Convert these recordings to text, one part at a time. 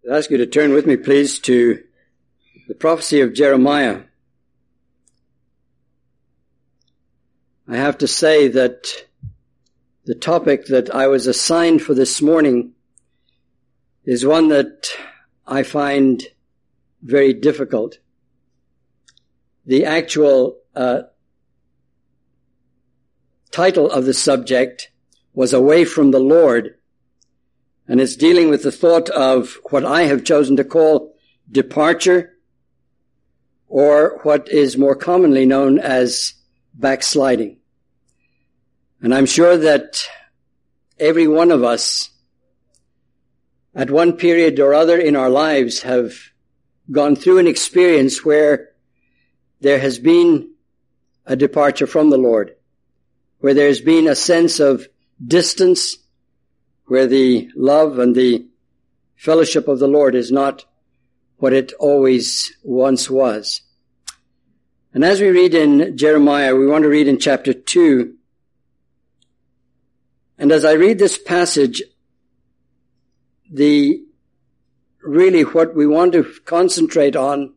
I'd ask you to turn with me, please, to the prophecy of Jeremiah. I have to say that the topic that I was assigned for this morning is one that I find very difficult. The actual title of the subject was Away from the Lord, and it's dealing with the thought of what I have chosen to call departure, or what is more commonly known as backsliding. And I'm sure that every one of us at one period or other in our lives have gone through an experience where there has been a departure from the Lord, where there's been a sense of distance, where the love and the fellowship of the Lord is not what it always once was. And as we read in Jeremiah, we want to read in chapter 2. And as I read this passage, really what we want to concentrate on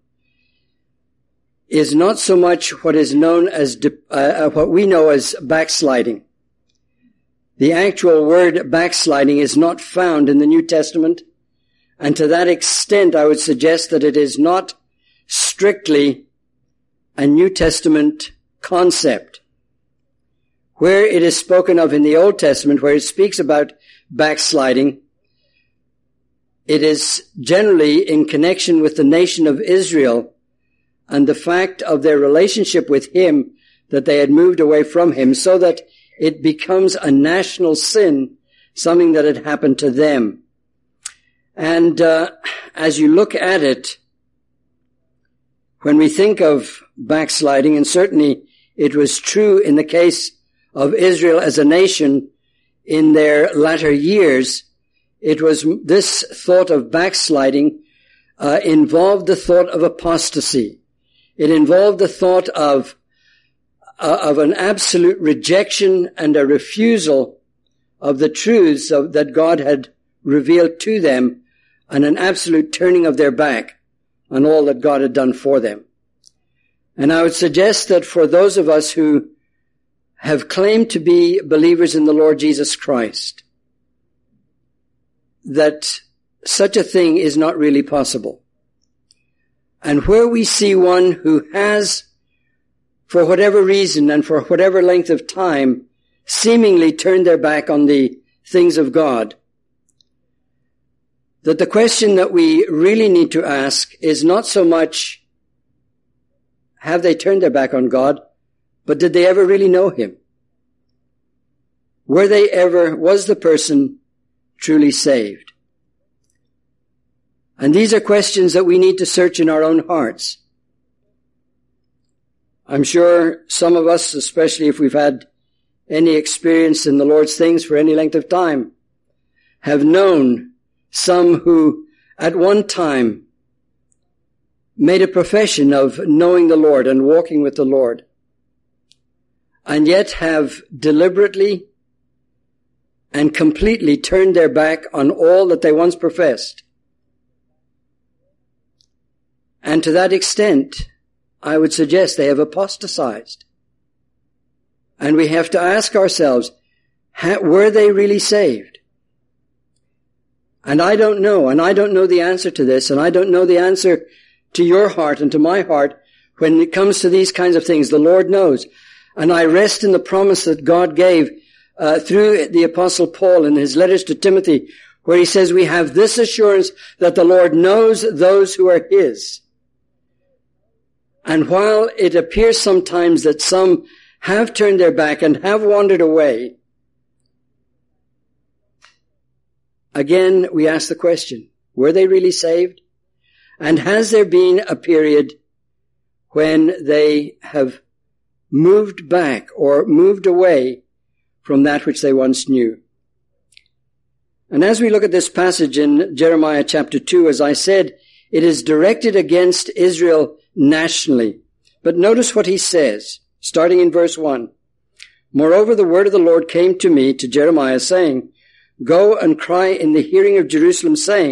is not so much what is known as what we know as backsliding. The actual word backsliding is not found in the New Testament, and to that extent I would suggest that it is not strictly a New Testament concept. Where it is spoken of in the Old Testament, where it speaks about backsliding, it is generally in connection with the nation of Israel and the fact of their relationship with Him, that they had moved away from Him, so that it becomes a national sin, something that had happened to them. And as you look at it, when we think of backsliding, and certainly it was true in the case of Israel as a nation in their latter years, it was this thought of backsliding involved the thought of apostasy. It involved the thought of an absolute rejection and a refusal of the truths that God had revealed to them, and an absolute turning of their back on all that God had done for them. And I would suggest that for those of us who have claimed to be believers in the Lord Jesus Christ, that such a thing is not really possible. And where we see one who has, for whatever reason and for whatever length of time, seemingly turned their back on the things of God, that the question that we really need to ask is not so much, have they turned their back on God, but did they ever really know Him? Was the person truly saved? And these are questions that we need to search in our own hearts. I'm sure some of us, especially if we've had any experience in the Lord's things for any length of time, have known some who at one time made a profession of knowing the Lord and walking with the Lord, and yet have deliberately and completely turned their back on all that they once professed. And to that extent, I would suggest they have apostatized. And we have to ask ourselves, were they really saved? And I don't know the answer to this, and I don't know the answer to your heart and to my heart when it comes to these kinds of things. The Lord knows. And I rest in the promise that God gave through the Apostle Paul in his letters to Timothy, where he says, we have this assurance that the Lord knows those who are His. And while it appears sometimes that some have turned their back and have wandered away, again, we ask the question, were they really saved? And has there been a period when they have moved back or moved away from that which they once knew? And as we look at this passage in Jeremiah chapter 2, as I said, it is directed against Israel nationally. But notice what he says, starting in verse 1. Moreover, the word of the Lord came to me, to Jeremiah, saying, Go and cry in the hearing of Jerusalem, saying,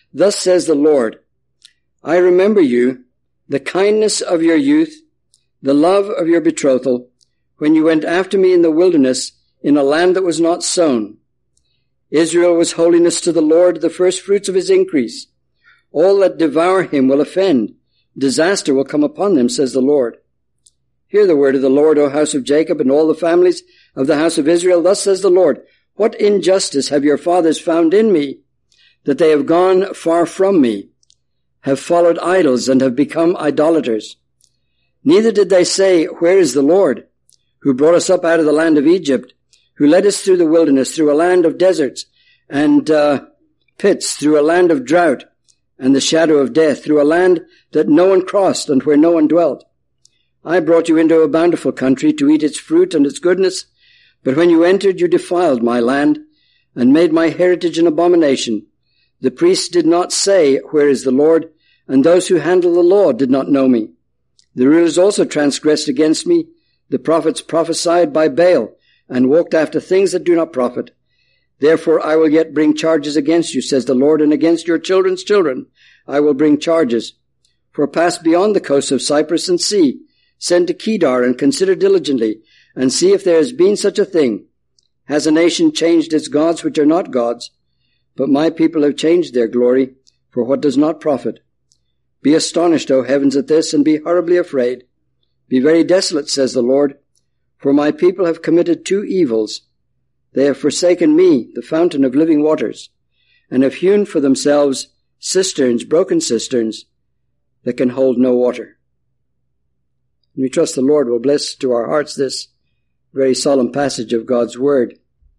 Thus says the Lord, I remember you, the kindness of your youth, the love of your betrothal, when you went after me in the wilderness, in a land that was not sown. Israel was holiness to the Lord, the first fruits of his increase. All that devour him will offend. Disaster will come upon them, says the Lord. Hear the word of the Lord, O house of Jacob, and all the families of the house of Israel. Thus says the Lord, what injustice have your fathers found in me, that they have gone far from me, have followed idols, and have become idolaters? Neither did they say, where is the Lord, who brought us up out of the land of Egypt, who led us through the wilderness, through a land of deserts and pits, through a land of drought and the shadow of death, through a land that no one crossed and where no one dwelt. I brought you into a bountiful country to eat its fruit and its goodness, but when you entered, you defiled my land and made my heritage an abomination. The priests did not say, where is the Lord? And those who handle the law did not know me. The rulers also transgressed against me. The prophets prophesied by Baal and walked after things that do not profit. Therefore I will yet bring charges against you, says the Lord, and against your children's children I will bring charges. For pass beyond the coasts of Cyprus and see, send to Kedar and consider diligently, and see if there has been such a thing. Has a nation changed its gods which are not gods? But my people have changed their glory for what does not profit. Be astonished, O heavens, at this, and be horribly afraid. Be very desolate, says the Lord, for my people have committed two evils. They have forsaken me, the fountain of living waters, and have hewn for themselves cisterns, broken cisterns, that can hold no water. And we trust the Lord will bless to our hearts this very solemn passage of God's Word.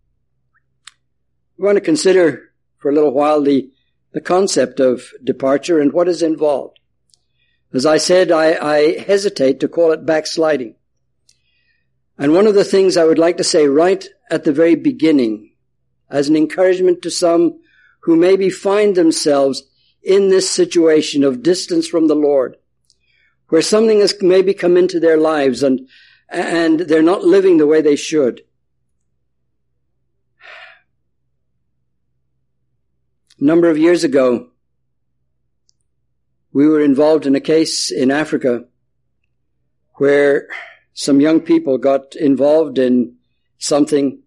We want to consider for a little while the concept of departure and what is involved. As I said, I hesitate to call it backsliding. And one of the things I would like to say right at the very beginning, as an encouragement to some who maybe find themselves in this situation of distance from the Lord, where something has maybe come into their lives and they're not living the way they should. A number of years ago, we were involved in a case in Africa where some young people got involved in something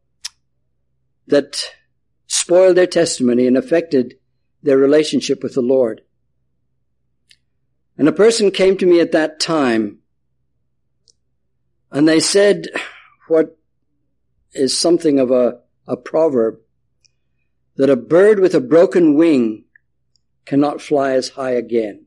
that spoiled their testimony and affected their relationship with the Lord. And a person came to me at that time and they said what is something of a proverb, that a bird with a broken wing cannot fly as high again.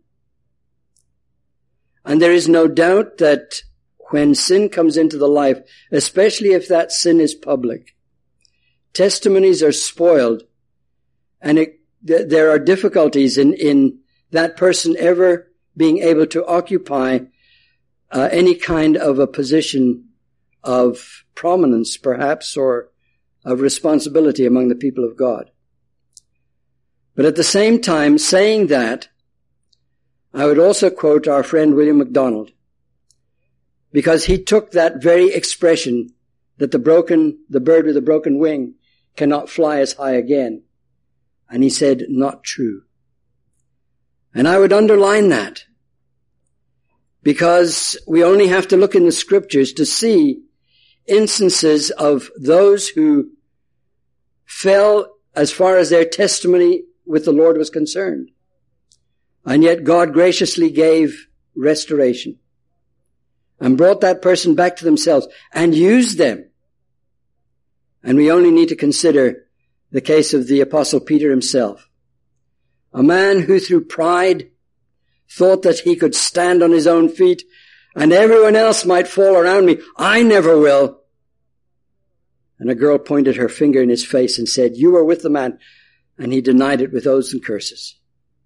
And there is no doubt that when sin comes into the life, especially if that sin is public, testimonies are spoiled, and there are difficulties in that person ever being able to occupy any kind of a position of prominence, perhaps, or of responsibility among the people of God. But at the same time, saying that, I would also quote our friend William MacDonald, because he took that very expression that the bird with a broken wing cannot fly as high again. And he said, not true. And I would underline that, because we only have to look in the scriptures to see instances of those who fell as far as their testimony with the Lord was concerned. And yet God graciously gave restoration and brought that person back to themselves and used them. And we only need to consider the case of the Apostle Peter himself, a man who through pride thought that he could stand on his own feet and everyone else might fall around me. I never will. And a girl pointed her finger in his face and said, you were with the man. And he denied it with oaths and curses.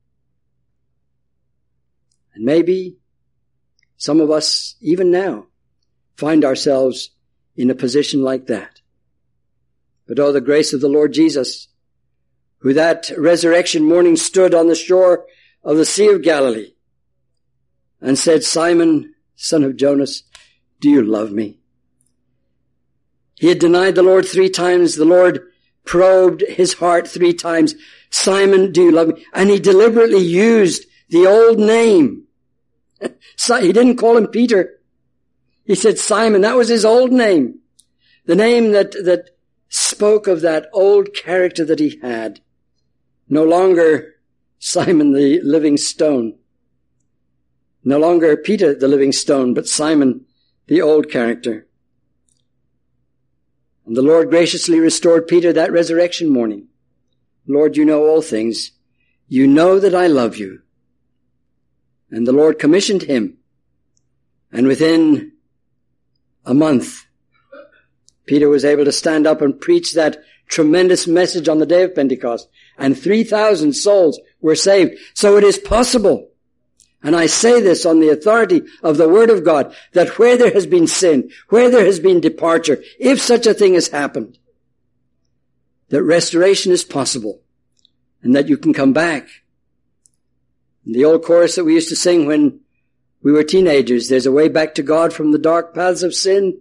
And maybe some of us, even now, find ourselves in a position like that. But oh, the grace of the Lord Jesus, who that resurrection morning stood on the shore of the Sea of Galilee and said, Simon, son of Jonas, do you love me? He had denied the Lord 3 times. The Lord probed his heart 3 times. Simon, do you love me? And he deliberately used the old name. He didn't call him Peter. He said Simon. That was his old name. The name that spoke of that old character that he had. No longer Simon the living stone. No longer Peter the living stone, but Simon the old character. And the Lord graciously restored Peter that resurrection morning. Lord, you know all things. You know that I love you. And the Lord commissioned him. And within a month, Peter was able to stand up and preach that tremendous message on the day of Pentecost. And 3,000 souls were saved. So it is possible. And I say this on the authority of the Word of God, that where there has been sin, where there has been departure, if such a thing has happened, that restoration is possible and that you can come back. And the old chorus that we used to sing when we were teenagers, there's a way back to God from the dark paths of sin.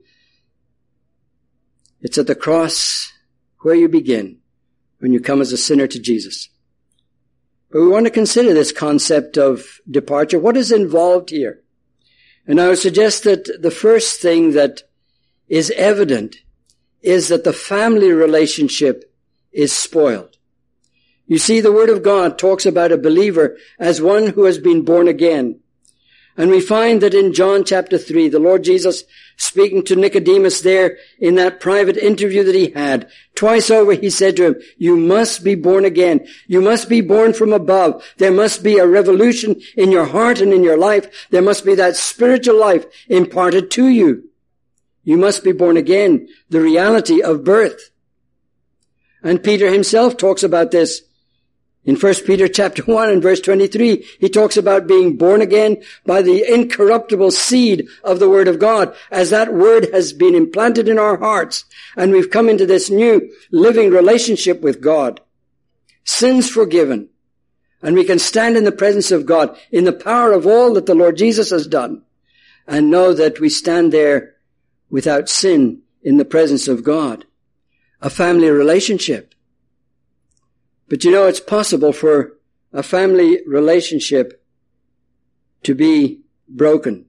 It's at the cross where you begin when you come as a sinner to Jesus. But we want to consider this concept of departure. What is involved here? And I would suggest that the first thing that is evident is that the family relationship is spoiled. You see, the Word of God talks about a believer as one who has been born again. And we find that in John chapter 3, the Lord Jesus speaking to Nicodemus there in that private interview that he had, twice over he said to him, you must be born again. You must be born from above. There must be a revolution in your heart and in your life. There must be that spiritual life imparted to you. You must be born again, the reality of birth. And Peter himself talks about this. In 1 Peter chapter 1 and verse 23, he talks about being born again by the incorruptible seed of the Word of God, as that Word has been implanted in our hearts, and we've come into this new living relationship with God. Sins forgiven, and we can stand in the presence of God in the power of all that the Lord Jesus has done, and know that we stand there without sin in the presence of God. A family relationship. But you know, it's possible for a family relationship to be broken.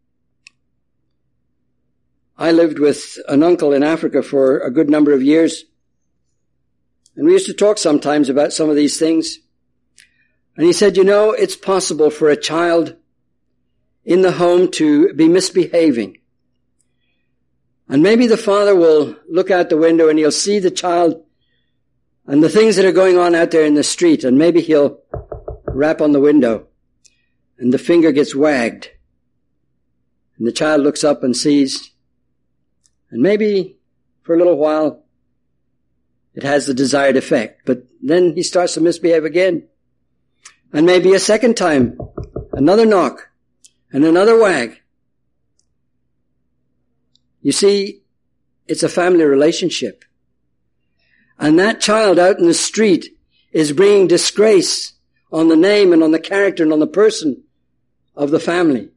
I lived with an uncle in Africa for a good number of years, and we used to talk sometimes about some of these things. And he said, you know, it's possible for a child in the home to be misbehaving. And maybe the father will look out the window and he'll see the child and the things that are going on out there in the street, and maybe he'll rap on the window, and the finger gets wagged, and the child looks up and sees, and maybe for a little while it has the desired effect, but then he starts to misbehave again. And maybe a second time, another knock, and another wag. You see, it's a family relationship. And that child out in the street is bringing disgrace on the name and on the character and on the person of the family.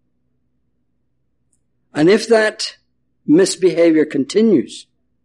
And if that misbehavior continues,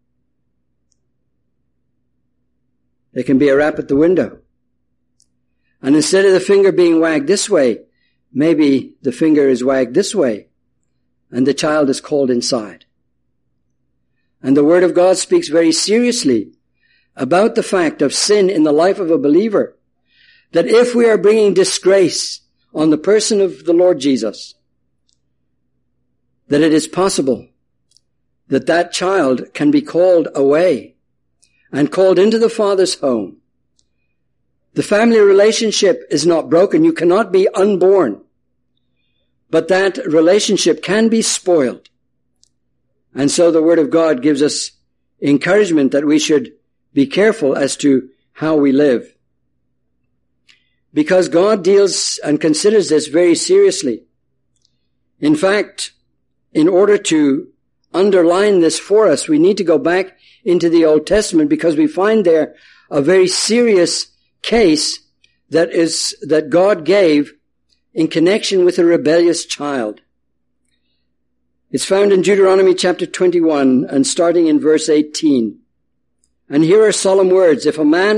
there can be a rap at the window. And instead of the finger being wagged this way, maybe the finger is wagged this way, and the child is called inside. And the Word of God speaks very seriously about the fact of sin in the life of a believer, that if we are bringing disgrace on the person of the Lord Jesus, that it is possible that that child can be called away and called into the Father's home. The family relationship is not broken. You cannot be unborn, but that relationship can be spoiled. And so the Word of God gives us encouragement that we should be careful as to how we live. Because God deals and considers this very seriously. In fact, in order to underline this for us, we need to go back into the Old Testament, because we find there a very serious case that God gave in connection with a rebellious child. It's found in Deuteronomy chapter 21 and starting in verse 18. And here are solemn words. If a man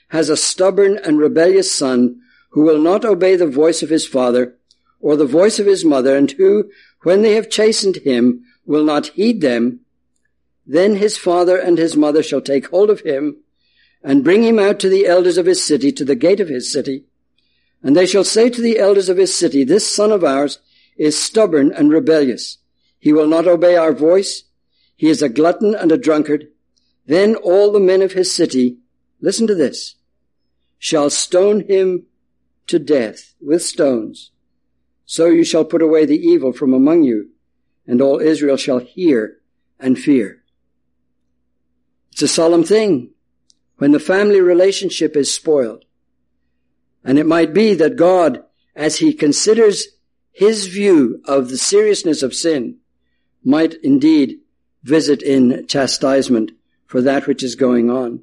has a stubborn and rebellious son who will not obey the voice of his father or the voice of his mother, and who, when they have chastened him, will not heed them, then his father and his mother shall take hold of him and bring him out to the elders of his city, to the gate of his city. And they shall say to the elders of his city, this son of ours is stubborn and rebellious. He will not obey our voice. He is a glutton and a drunkard. Then all the men of his city, listen to this, shall stone him to death with stones. So you shall put away the evil from among you, and all Israel shall hear and fear. It's a solemn thing when the family relationship is spoiled. And it might be that God, as he considers his view of the seriousness of sin, might indeed visit in chastisement for that which is going on.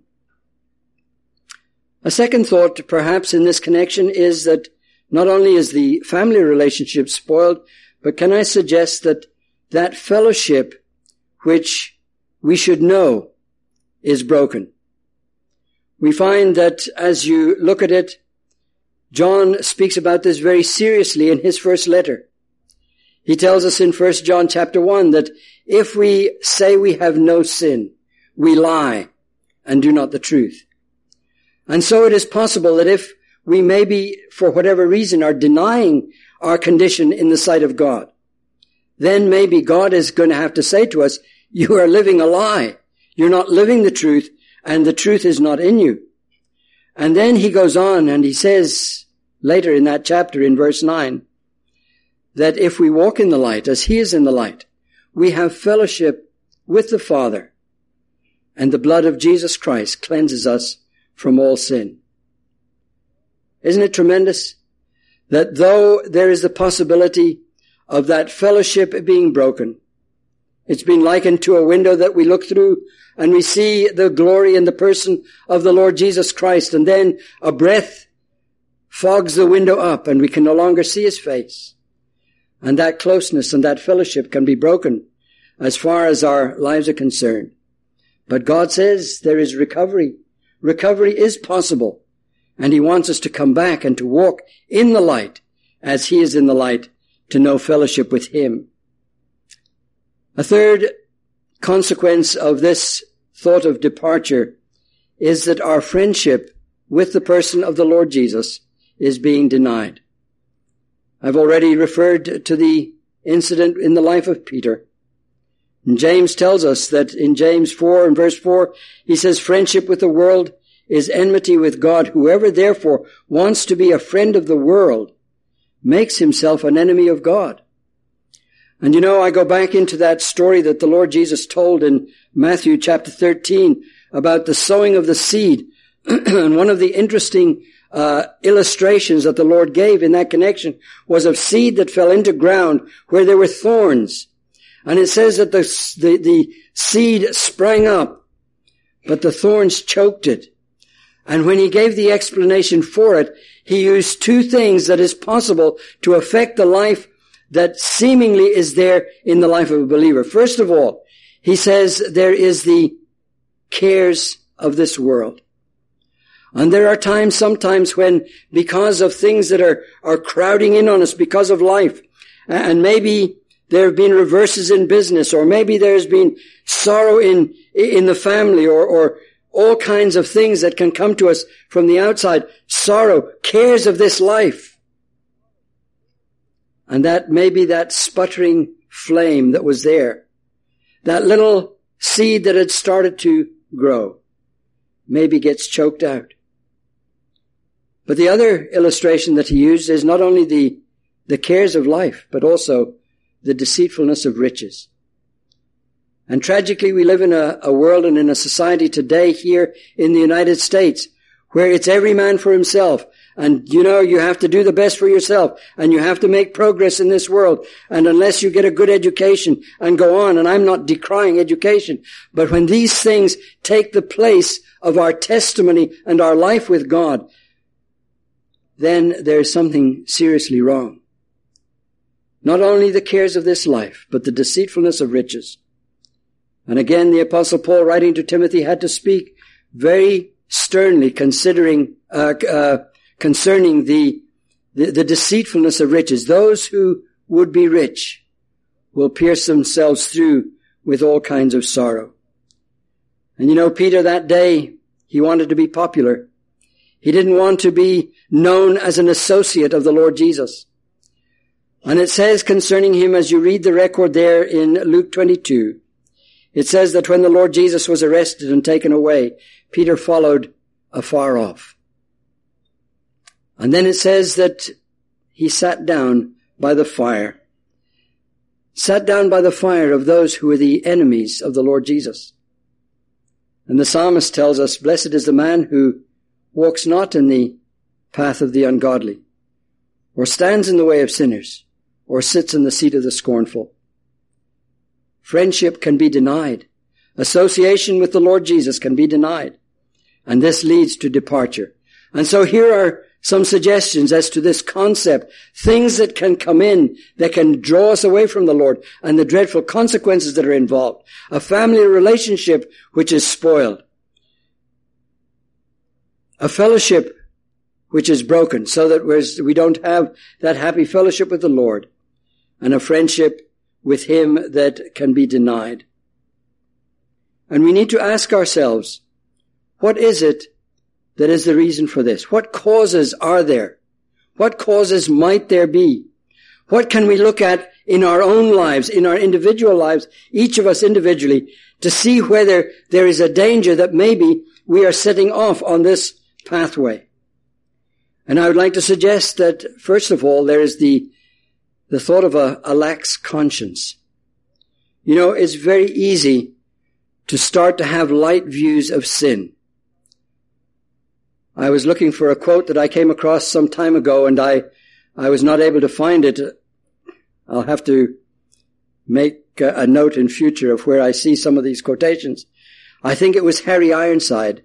A second thought, perhaps in this connection, is that not only is the family relationship spoiled, but can I suggest that that fellowship which we should know is broken. We find that as you look at it, John speaks about this very seriously in his first letter. He tells us in 1 John chapter 1 that if we say we have no sin, we lie and do not the truth. And so it is possible that if we maybe, for whatever reason, are denying our condition in the sight of God, then maybe God is going to have to say to us, you are living a lie. You're not living the truth, and the truth is not in you. And then he goes on and he says later in that chapter in verse 9 that if we walk in the light as he is in the light, we have fellowship with the Father, and the blood of Jesus Christ cleanses us from all sin. Isn't it tremendous that though there is the possibility of that fellowship being broken, it's been likened to a window that we look through and we see the glory in the person of the Lord Jesus Christ, and then a breath fogs the window up and we can no longer see his face. And that closeness and that fellowship can be broken as far as our lives are concerned. But God says there is recovery. Recovery is possible. And he wants us to come back and to walk in the light as he is in the light, to know fellowship with him. A third consequence of this thought of departure is that our friendship with the person of the Lord Jesus is being denied. I've already referred to the incident in the life of Peter. And James tells us that in James 4 and verse 4, he says, friendship with the world is enmity with God. Whoever therefore wants to be a friend of the world makes himself an enemy of God. And you know, I go back into that story that the Lord Jesus told in Matthew chapter 13 about the sowing of the seed. And one of the interesting illustrations that the Lord gave in that connection was of seed that fell into ground where there were thorns. And it says that the seed sprang up, but the thorns choked it. And when he gave the explanation for it, he used two things that is possible to affect the life that seemingly is there in the life of a believer. First of all, he says there is the cares of this world. And there are times, sometimes when, because of things that are crowding in on us because of life, and maybe there have been reverses in business, or maybe there's been sorrow in the family, or all kinds of things that can come to us from the outside, sorrow, cares of this life. And that maybe that sputtering flame that was there, that little seed that had started to grow, maybe gets choked out. But the other illustration that he used is not only the cares of life, but also the deceitfulness of riches. And tragically, we live in a world and in a society today here in the United States where it's every man for himself. And you know, you have to do the best for yourself, and you have to make progress in this world. And unless you get a good education and go on, and I'm not decrying education, but when these things take the place of our testimony and our life with God, then there's something seriously wrong. Not only the cares of this life, but the deceitfulness of riches. And again, the Apostle Paul, writing to Timothy, had to speak very sternly concerning the deceitfulness of riches. Those who would be rich will pierce themselves through with all kinds of sorrow. And you know, Peter that day, he wanted to be popular. He didn't want to be known as an associate of the Lord Jesus. And it says concerning him, as you read the record there in Luke 22, it says that when the Lord Jesus was arrested and taken away, Peter followed afar off. And then it says that he sat down by the fire. Sat down by the fire of those who were the enemies of the Lord Jesus. And the psalmist tells us, blessed is the man who walks not in the path of the ungodly, or stands in the way of sinners, or sits in the seat of the scornful. Friendship can be denied. Association with the Lord Jesus can be denied. And this leads to departure. And so here are some suggestions as to this concept. Things that can come in, that can draw us away from the Lord, and the dreadful consequences that are involved. A family relationship which is spoiled. A fellowship which is broken, so that we don't have that happy fellowship with the Lord. And a friendship with Him that can be denied. And we need to ask ourselves, what is it that is the reason for this? What causes are there? What causes might there be? What can we look at in our own lives, in our individual lives, each of us individually, to see whether there is a danger that maybe we are setting off on this pathway? And I would like to suggest that, first of all, there is the thought of a lax conscience. You know, it's very easy to start to have light views of sin. I was looking for a quote that I came across some time ago, and I was not able to find it. I'll have to make a note in future of where I see some of these quotations. I think it was Harry Ironside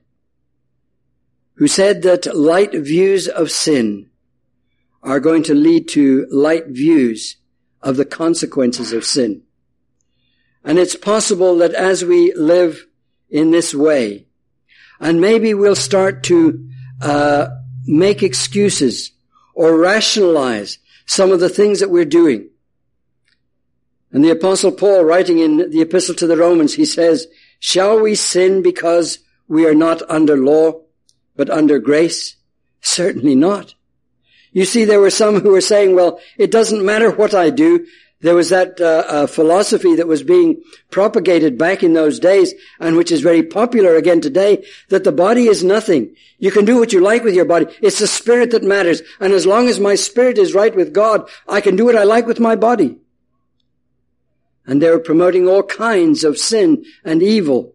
who said that light views of sin are going to lead to light views of the consequences of sin. And it's possible that as we live in this way, and maybe we'll start to make excuses or rationalize some of the things that we're doing. And the Apostle Paul, writing in the Epistle to the Romans, he says, shall we sin because we are not under law, but under grace? Certainly not. You see, there were some who were saying, well, it doesn't matter what I do. There was that philosophy that was being propagated back in those days, and which is very popular again today, that the body is nothing. You can do what you like with your body. It's the spirit that matters. And as long as my spirit is right with God, I can do what I like with my body. And they were promoting all kinds of sin and evil.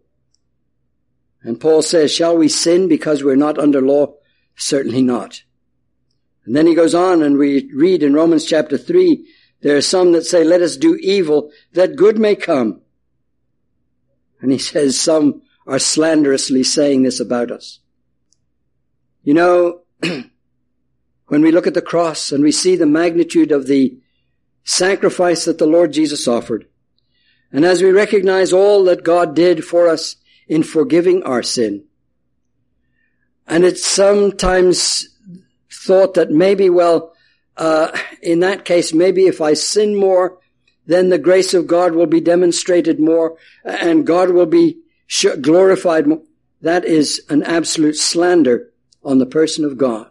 And Paul says, shall we sin because we're not under law? Certainly not. And then he goes on, and we read in Romans chapter 3, there are some that say, let us do evil that good may come. And he says some are slanderously saying this about us. You know, when we look at the cross and we see the magnitude of the sacrifice that the Lord Jesus offered, and as we recognize all that God did for us in forgiving our sin, and it's sometimes thought that maybe, well, in that case, maybe if I sin more, then the grace of God will be demonstrated more and God will be glorified more. That is an absolute slander on the person of God.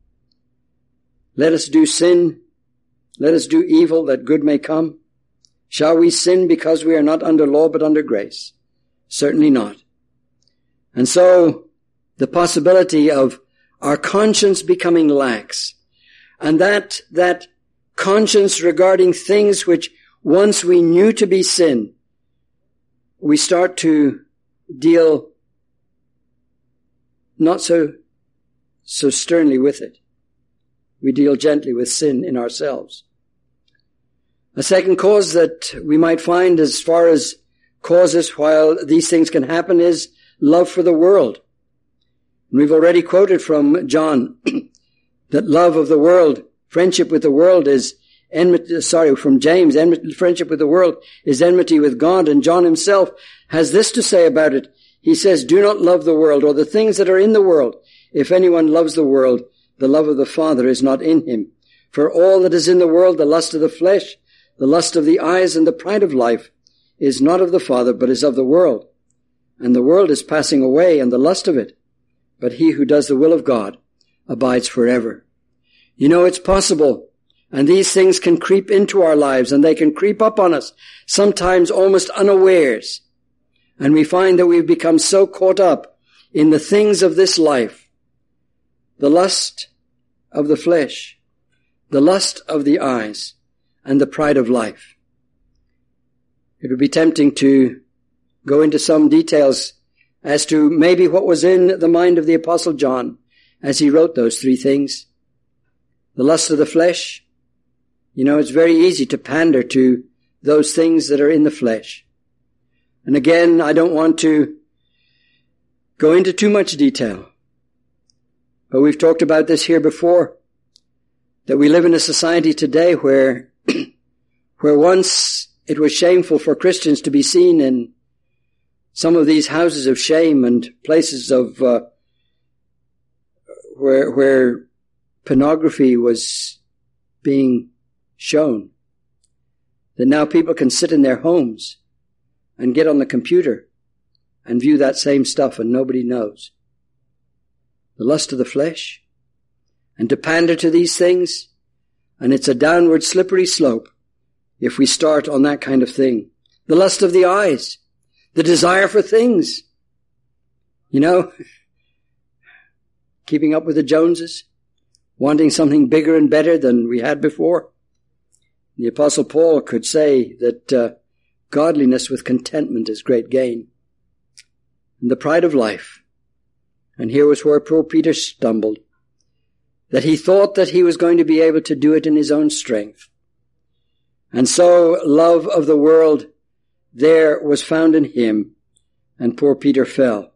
Let us do sin. Let us do evil that good may come. Shall we sin because we are not under law but under grace? Certainly not. And so the possibility of our conscience becoming lax, and that conscience regarding things which once we knew to be sin, we start to deal not so sternly with it. We deal gently with sin in ourselves. A second cause that we might find as far as causes while these things can happen is love for the world. And we've already quoted from John that love of the world, friendship with the world is enmity, from James, friendship with the world is enmity with God. And John himself has this to say about it. he says, do not love the world or the things that are in the world. If anyone loves the world, the love of the Father is not in him. For all that is in the world, the lust of the flesh, the lust of the eyes, and the pride of life, is not of the Father, but is of the world. And the world is passing away, and the lust of it. But he who does the will of God abides forever. You know, it's possible. And these things can creep into our lives, and they can creep up on us, sometimes almost unawares. And we find that we've become so caught up in the things of this life, the lust of the flesh, the lust of the eyes, and the pride of life. It would be tempting to go into some details as to maybe what was in the mind of the Apostle John as he wrote those three things. The lust of the flesh. You know, it's very easy to pander to those things that are in the flesh. And again, I don't want to go into too much detail. But we've talked about this here before, that we live in a society today where once it was shameful for Christians to be seen in some of these houses of shame and places of where pornography was being shown, that now people can sit in their homes and get on the computer and view that same stuff and nobody knows. The lust of the flesh, and to pander to these things, and it's a downward slippery slope if we start on that kind of thing. The lust of the eyes, the desire for things, you know, keeping up with the Joneses, wanting something bigger and better than we had before. The Apostle Paul could say that godliness with contentment is great gain. And the pride of life. And here was where poor Peter stumbled. That he thought that he was going to be able to do it in his own strength. And so love of the world there was found in him. And poor Peter fell.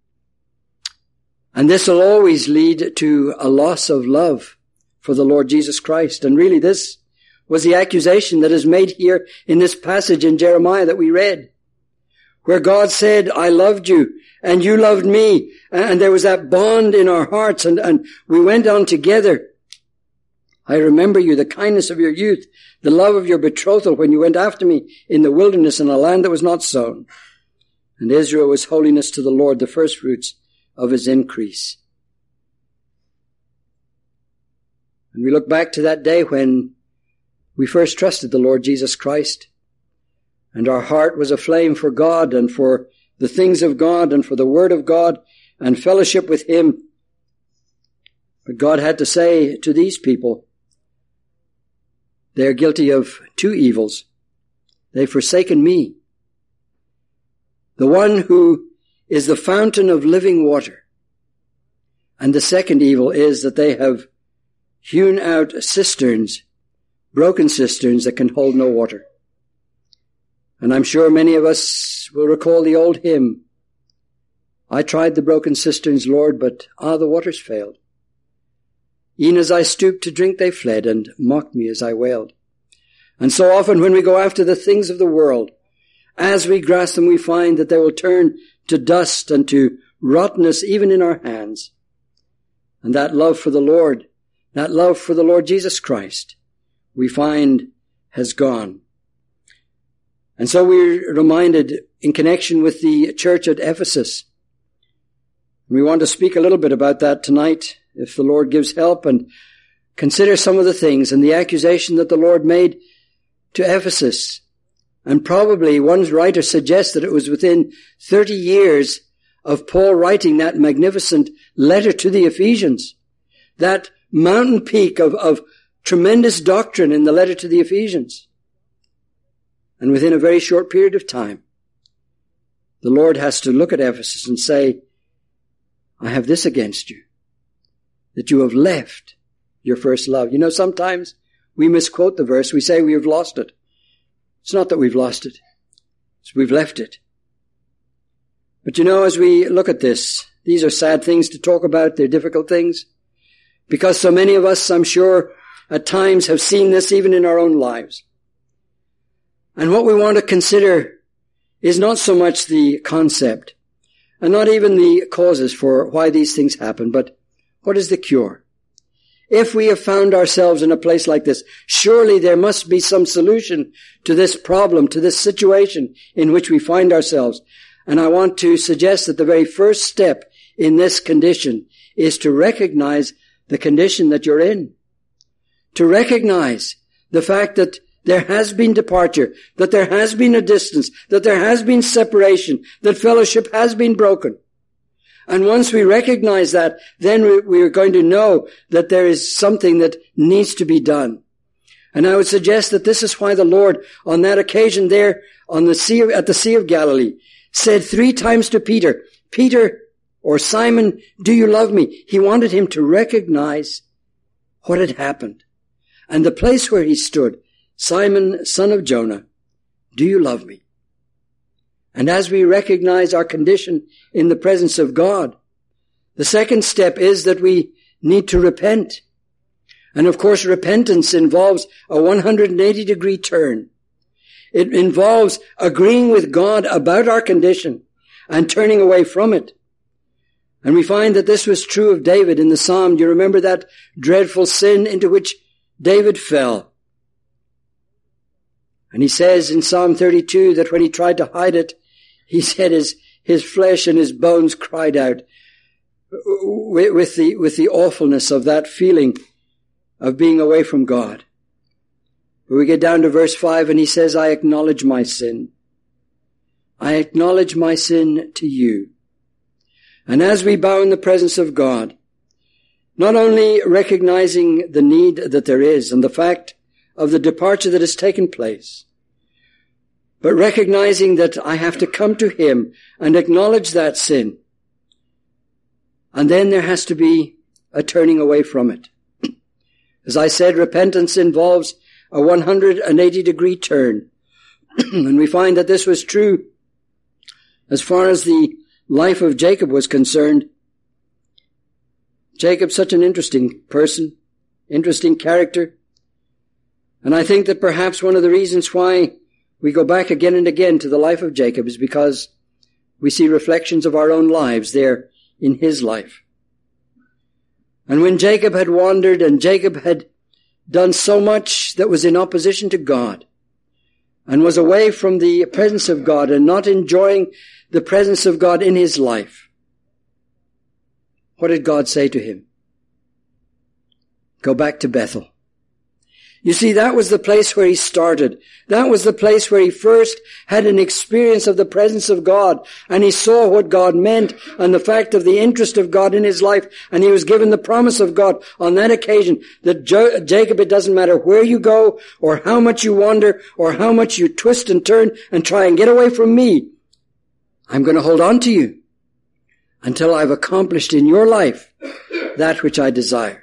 And this will always lead to a loss of love for the Lord Jesus Christ. And really this was the accusation that is made here in this passage in Jeremiah that we read, where God said, I loved you and you loved me. And there was that bond in our hearts and we went on together. I remember you, the kindness of your youth, the love of your betrothal when you went after me in the wilderness in a land that was not sown. And Israel was holiness to the Lord, the first fruits of his increase. And we look back to that day when we first trusted the Lord Jesus Christ, and our heart was aflame for God and for the things of God and for the Word of God and fellowship with him. But God had to say to these people, they are guilty of two evils. They've forsaken me, the one who is the fountain of living water. And the second evil is that they have hewn out cisterns, broken cisterns that can hold no water. And I'm sure many of us will recall the old hymn, I tried the broken cisterns, Lord, but the waters failed. E'en as I stooped to drink they fled, and mocked me as I wailed. And so often when we go after the things of the world, as we grasp them we find that they will turn to dust and to rottenness even in our hands. And that love for the Lord, that love for the Lord Jesus Christ, we find has gone. And so we're reminded in connection with the church at Ephesus. We want to speak a little bit about that tonight, if the Lord gives help, and consider some of the things and the accusation that the Lord made to Ephesus. And probably one writer suggests that it was within 30 years of Paul writing that magnificent letter to the Ephesians, that mountain peak of tremendous doctrine in the letter to the Ephesians. And within a very short period of time, the Lord has to look at Ephesus and say, I have this against you, that you have left your first love. You know, sometimes we misquote the verse. We say we have lost it. It's not that we've lost it. It's we've left it. But you know, as we look at this, these are sad things to talk about. They're difficult things. Because so many of us, I'm sure, at times have seen this even in our own lives. And what we want to consider is not so much the concept And not even the causes for why these things happen, but what is the cure? If we have found ourselves in a place like this, surely there must be some solution to this problem, to this situation in which we find ourselves. And I want to suggest that the very first step in this condition is to recognize the condition that you're in. To recognize the fact that there has been departure, that there has been a distance, that there has been separation, that fellowship has been broken. And once we recognize that, then we are going to know that there is something that needs to be done. And I would suggest that this is why the Lord, on that occasion there on the sea at the Sea of Galilee, said 3 times to Peter, Peter, or Simon, do you love me? He wanted him to recognize what had happened. And the place where he stood, Simon, son of Jonah, do you love me? And as we recognize our condition in the presence of God, the second step is that we need to repent. And of course, repentance involves a 180-degree turn. It involves agreeing with God about our condition and turning away from it. And we find that this was true of David in the Psalm. Do you remember that dreadful sin into which David fell? And he says in Psalm 32 that when he tried to hide it, he said his flesh and his bones cried out with the awfulness of that feeling of being away from God. But we get down to verse 5 and he says, I acknowledge my sin. I acknowledge my sin to you. And as we bow in the presence of God, not only recognizing the need that there is and the fact of the departure that has taken place, but recognizing that I have to come to him and acknowledge that sin. And then there has to be a turning away from it. As I said, repentance involves a 180-degree turn. And we find that this was true as far as the life of Jacob was concerned. Jacob, such an interesting person, interesting character. And I think that perhaps one of the reasons why we go back again and again to the life of Jacob is because we see reflections of our own lives there in his life. And when Jacob had wandered and Jacob had done so much that was in opposition to God and was away from the presence of God and not enjoying the presence of God in his life, what did God say to him? Go back to Bethel. You see, that was the place where he started. That was the place where he first had an experience of the presence of God. And he saw what God meant and the fact of the interest of God in his life. And he was given the promise of God on that occasion that Jacob, it doesn't matter where you go or how much you wander or how much you twist and turn and try and get away from me, I'm going to hold on to you until I've accomplished in your life that which I desire.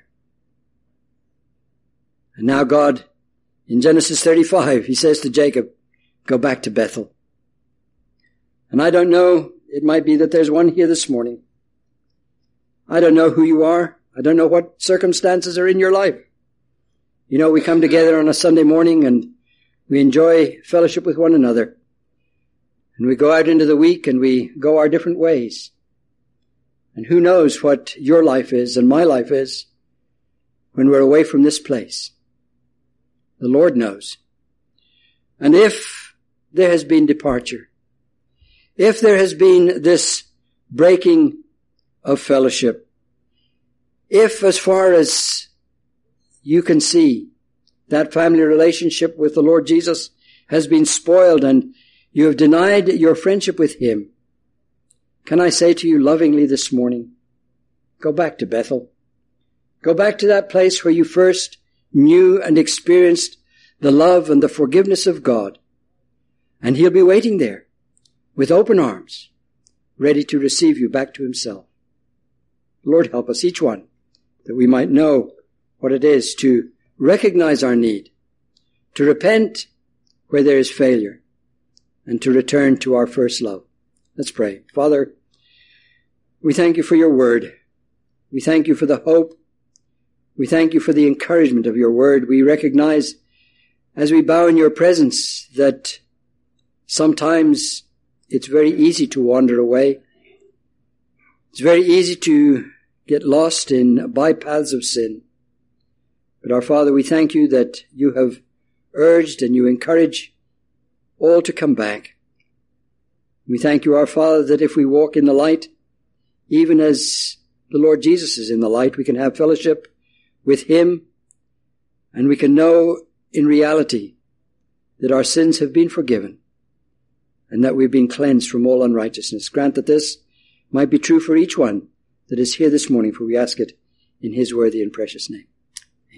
And now God, in Genesis 35, he says to Jacob, go back to Bethel. And I don't know, it might be that there's one here this morning. I don't know who you are. I don't know what circumstances are in your life. You know, we come together on a Sunday morning and we enjoy fellowship with one another. And we go out into the week and we go our different ways. And who knows what your life is and my life is when we're away from this place. The Lord knows. And if there has been departure, if there has been this breaking of fellowship, if as far as you can see, that family relationship with the Lord Jesus has been spoiled and you have denied your friendship with him, can I say to you lovingly this morning, go back to Bethel. Go back to that place where you first knew and experienced the love and the forgiveness of God. And he'll be waiting there with open arms, ready to receive you back to himself. Lord, help us each one that we might know what it is to recognize our need, to repent where there is failure, and to return to our first love. Let's pray. Father, we thank you for your word. We thank you for the hope. We thank you for the encouragement of your word. We recognize as we bow in your presence that sometimes it's very easy to wander away. It's very easy to get lost in bypaths of sin. But our Father, we thank you that you have urged and you encourage all to come back. We thank you, our Father, that if we walk in the light, even as the Lord Jesus is in the light, we can have fellowship with him, and we can know in reality that our sins have been forgiven and that we've been cleansed from all unrighteousness. Grant that this might be true for each one that is here this morning, for we ask it in his worthy and precious name.